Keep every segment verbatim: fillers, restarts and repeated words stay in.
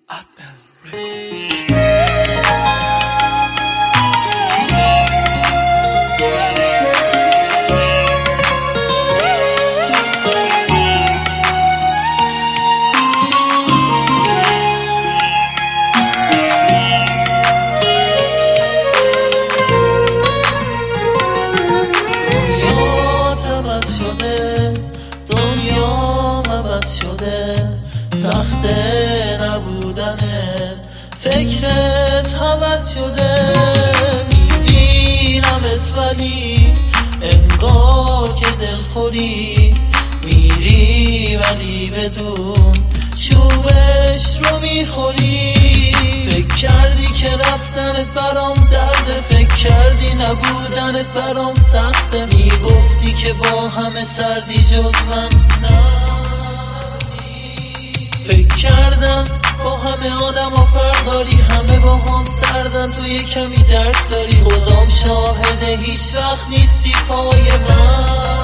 سخته نبودنت فکرت هوس شده میبینمت ولی انگار که دلخوری میری ولی بدون چوبش رو میخوری فکر کردی که رفتنت برام درده فکر کردی نبودنت برام سخته میگفتی که با همه سردی جز من نه فکر کردم با همه آدم ها فرق داری همه با هم سردن تو یه کمی درد داری خدام شاهده هیچ وقت نیستی پای من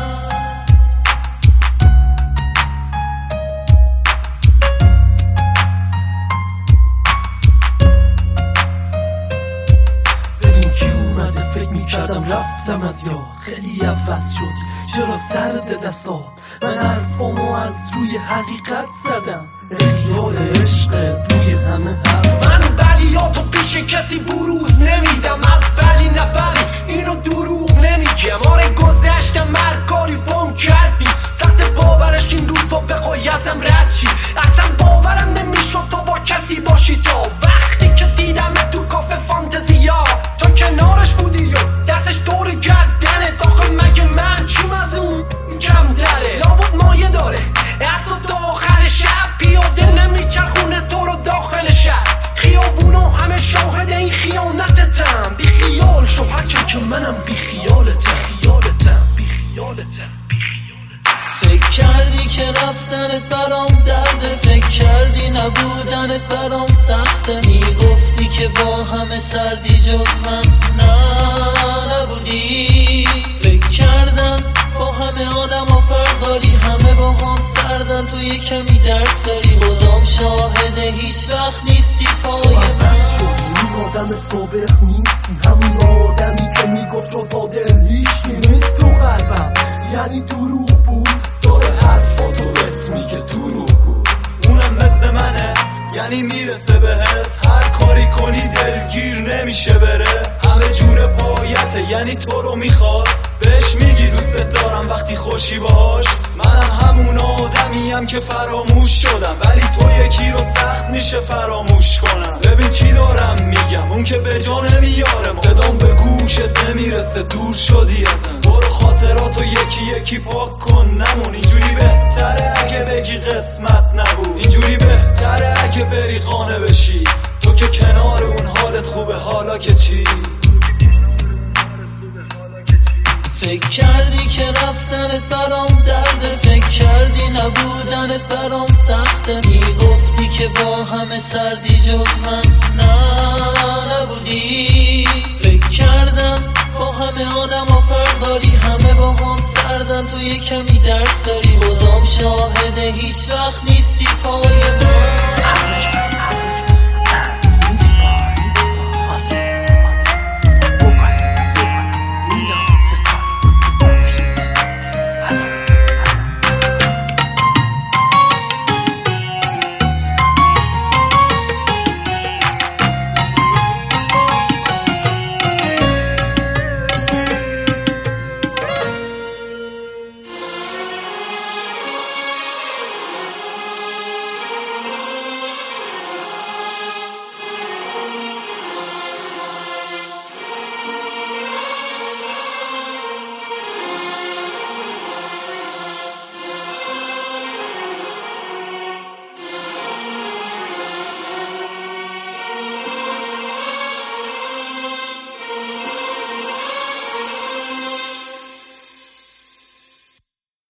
ببین کی اومده فکر میکردم رفتم از یاد خیلی عوض شدی چرا سرد دستا من حرفامو از روی حقیقت زدم خیال عشق روی همه حرف من بلیاتو پیش کسی بروز نمیدم اولی نفری اینو دروغ نمیگم آره گذشتم مرکاری بم کردی سخت باورش این روزا بخوای ازم رد چی اصلا باورم نمیشد تو با کسی باشی تا وقتی که دیدم تو کافه فانتزیا تا کنارش بودی و دستش دور گردنه داخل مگه من چیم از اون کم داره لابد مایه داره از صبح تا آخر شب پیاده نمیچرخونه تو رو داخل شب خیابونو همه شاهد این خیانتتم بی خیال شو هرچه که منم بی خیالتم خیالتم بی خیالتم فکر کردی که رفتنت برام درده فکر کردی نبودنت برام سخته میگفتی که با همه سردی جز من نه نبودی فکر کردم با همه آدم ها فرق داری همه با هم سردن تو یه کمی درد داری خدام شاهده هیچ وقت نیستی پای من بس شدی این آدم سابق نیستی همون آدمی که میگفت جزاده هیچکی نیست تو قلبم یعنی دروغ بود داره حرفاتو بهت میگه دروغگو اونم مثل منه یعنی میرسه بهت هر کاری کنی دلگیر نمیشه بره همه جور پایته یعنی تو رو میخواد بهش میگی دوست دارم وقتی خوشی باش منم همون آدمیم که فراموش شدم ولی تو یکی رو سخت میشه فراموش کنم ببین چی دارم میگم اون که به جا نمیاره صدام به گوشت نمیرسه دور شدی ازم برو خاطراتو یکی یکی پاک کن نمون اینجوری بهتره اگه بگی قسمت نبود اینجوری بهتره اگه بری قانه بشی تو که کنار اون حالت خوبه حالا که چی فکر کردی که رفتنت برام درده فکر کردی نبودنت برام سخته میگفتی که با همه سردی جز من نه نبودی فکر کردم با همه آدم ها فرق داری همه با هم سردن تو یه کمی درد داری خدام شاهده هیچ وقت نیستی پای